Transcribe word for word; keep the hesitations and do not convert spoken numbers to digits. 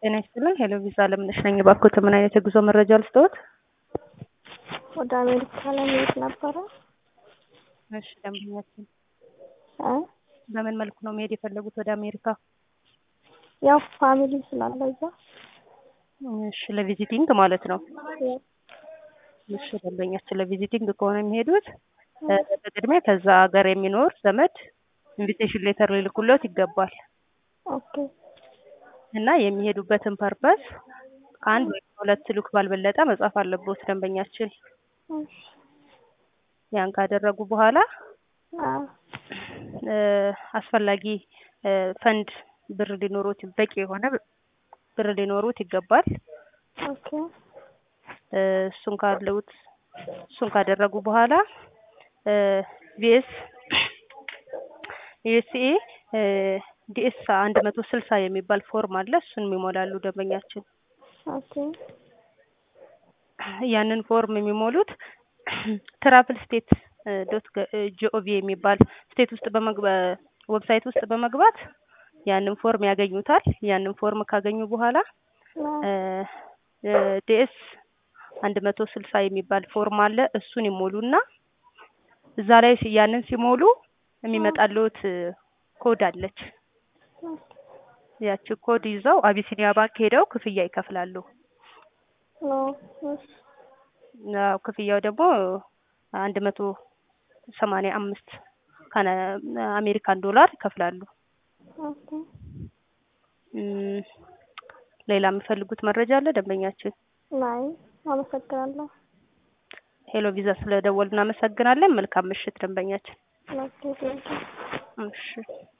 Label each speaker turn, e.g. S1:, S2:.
S1: ጤና ይስጥልኝ። ሄሎ ቪዛ ለምነሽ ነኝ። እባክዎት ምን አይነት የጉዞ መረጃ ልስጥዎት?
S2: ወደ አሜሪካ ለመሄድ ነበረ።
S1: እሺ ደንበኛችን
S2: እ
S1: በምን መልኩ ነው መሄድ የፈለጉት ወደ አሜሪካ?
S2: ያው ፋሚሊ ስላለ እዛ።
S1: እሺ ለቪዚቲንግ ማለት ነው። እሺ ደንበኛችን ለቪዚቲንግ ከሆነ የሚሄዱት በቅድሚያ ከዛ ሀገር የሚኖር ዘመድ ኢንቪቴሽን ሌተር ሊልኩልዎት ይገባል።
S2: ኦኬ
S1: እና የሚሄዱበትን ፐርፐስ አንድ ወይ ሁለት ልክ ባልበለጠ መጻፍ አለብዎት ደንበኛችን።
S2: እሺ
S1: ያን ካደረጉ በኋላ
S2: አዎ
S1: እ አስፈላጊ ፈንድ ብር ሊኖሩት በቂ የሆነ ብር ሊኖሩት ይገባል።
S2: ኦኬ
S1: እሱን ካለውት እሱን ካደረጉ በኋላ ቪኤስ ዩኤስኤ ዲኤስ አንድ መቶ ስልሳ የሚባል ፎርም አለ። እሱን የሚሞላሉ ደንበኛችን።
S2: ኦኬ
S1: ያንን ፎርም የሚሞሉት ትራቭል ስቴት ዶት ጂኦቪ የሚባል ስቴት ውስጥ በመግባት ዌብሳይት ውስጥ በመግባት ያንን ፎርም ያገኙታል። ያንን ፎርም ካገኙ በኋላ ዲኤስ አንድ መቶ ስልሳ የሚባል ፎርም አለ። እሱን ይሞሉና እዛ ላይ ያንን ሲሞሉ የሚመጣልዎት ኮድ አለች። ያቺ ኮድ ይዘው አቢሲኒያ ባንክ ሄደው ክፍያ ይከፍላሉ።
S2: ነው እሺ
S1: አዎ ክፍያው ደግሞ አንድ መቶ ሰማንያ አምስት ካና አሜሪካን ዶላር ይከፍላሉ።
S2: ኦኬ
S1: እም ሌላ የሚፈልጉት መረጃ አለ ደንበኛችን?
S2: ናይ አመሰግናለሁ።
S1: ሄሎ ቪዛ ስለደወሉ እናመሰግናለን። መልካም ምሽት ደንበኛችን።
S2: ኦኬ ቴንኪው።
S1: እሺ